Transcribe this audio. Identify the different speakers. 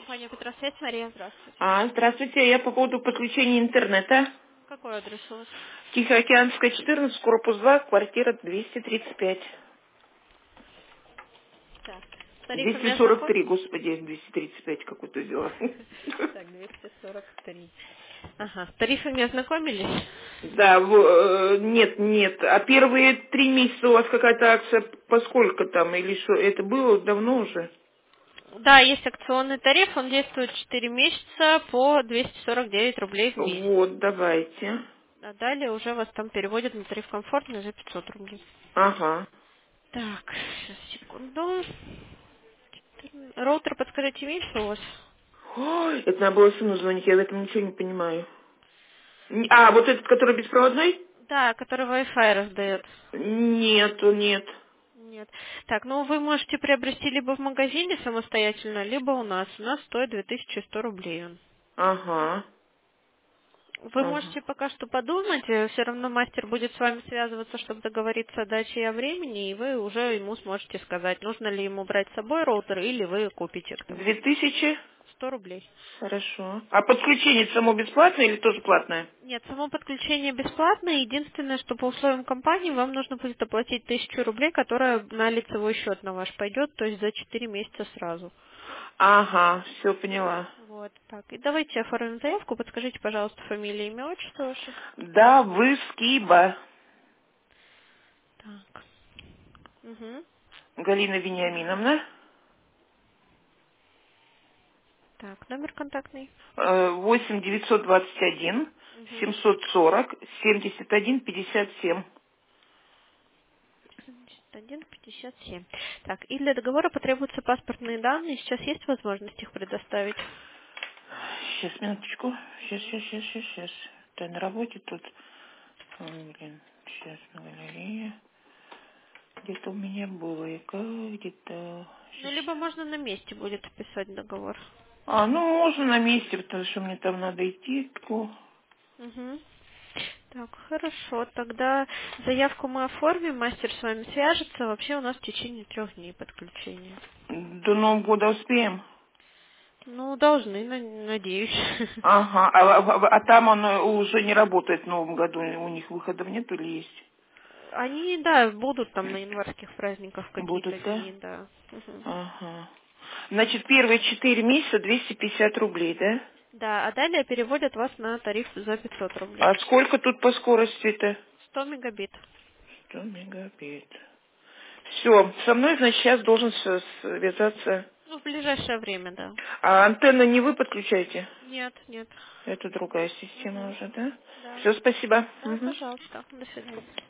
Speaker 1: Компания Петросвязь, Мария, здравствуйте.
Speaker 2: Здравствуйте, я по поводу подключения интернета.
Speaker 1: Какой адрес у вас?
Speaker 2: Тихоокеанская, 14, корпус 2, квартира 235.
Speaker 1: Так, с тарифами
Speaker 2: 243,
Speaker 1: ознакомились?
Speaker 2: господи, 235 какое-то дело.
Speaker 1: Так, 243. Ага, с тарифами ознакомились?
Speaker 2: Да, нет. А первые 3 месяца у вас какая-то акция по сколько там? Или что? Это было давно уже?
Speaker 1: Да, есть акционный тариф, он действует 4 месяца по 249 рублей в месяц.
Speaker 2: Вот, давайте.
Speaker 1: А далее уже вас там переводят на тариф комфортный за 500 рублей.
Speaker 2: Ага.
Speaker 1: Так, сейчас, секунду. Роутер, подскажите, имеется у вас?
Speaker 2: Ой, это надо было сыну звонить, я в этом ничего не понимаю. Вот этот, который беспроводной?
Speaker 1: Да, который Wi-Fi раздает.
Speaker 2: Нет.
Speaker 1: Нет. Так, ну вы можете приобрести либо в магазине самостоятельно, либо у нас. У нас стоит 2100 рублей он.
Speaker 2: Ага.
Speaker 1: Вы можете пока что подумать, все равно мастер будет с вами связываться, чтобы договориться о дате и о времени, и вы уже ему сможете сказать, нужно ли ему брать с собой роутер, или вы купите к тому.
Speaker 2: 2000?
Speaker 1: 100 рублей.
Speaker 2: Хорошо. А подключение само бесплатное или тоже платное?
Speaker 1: Нет, само подключение бесплатное. Единственное, что по условиям компании вам нужно будет оплатить 1000 рублей, которая на лицевой счет на ваш пойдет, то есть за 4 месяца сразу.
Speaker 2: Ага, все поняла.
Speaker 1: Вот, так. И давайте оформим заявку. Подскажите, пожалуйста, фамилия, имя, отчество ваше.
Speaker 2: Да, вы Скиба.
Speaker 1: Так. Угу.
Speaker 2: Галина Вениаминовна.
Speaker 1: Так, номер контактный.
Speaker 2: 8 921
Speaker 1: Угу.
Speaker 2: 740 71 57.
Speaker 1: 7157. Так, и для договора потребуются паспортные данные. Сейчас есть возможность их предоставить?
Speaker 2: Сейчас, минуточку. Сейчас. Ты на работе тут. Сейчас на галерее. Где-то у меня было, где-то...
Speaker 1: Ну, либо можно на месте будет писать договор.
Speaker 2: Ну, можно на месте, потому что мне там надо идти.
Speaker 1: Угу. Так, хорошо. Тогда заявку мы оформим, мастер с вами свяжется. Вообще у нас в течение 3 дней подключения.
Speaker 2: До Нового года успеем?
Speaker 1: Ну, должны, надеюсь.
Speaker 2: Ага, а там он уже не работает в Новом году, у них выходов нет или есть?
Speaker 1: Они, да, будут там на январских праздниках в какие-то
Speaker 2: Будут, да?
Speaker 1: дни, да. Мгм.
Speaker 2: Ага. Значит, первые 4 месяца 250 рублей, да?
Speaker 1: Да, а далее переводят вас на тариф за 500 рублей.
Speaker 2: А сколько тут по скорости-то?
Speaker 1: 100 мегабит.
Speaker 2: 100 мегабит. Все, со мной, значит, сейчас должен связаться.
Speaker 1: Ну, в ближайшее время, да.
Speaker 2: А антенну не вы подключаете?
Speaker 1: Нет, нет.
Speaker 2: Это другая система
Speaker 1: Мгм.
Speaker 2: уже, да?
Speaker 1: Да.
Speaker 2: Все, спасибо.
Speaker 1: Да,
Speaker 2: Мгм.
Speaker 1: пожалуйста. До свидания.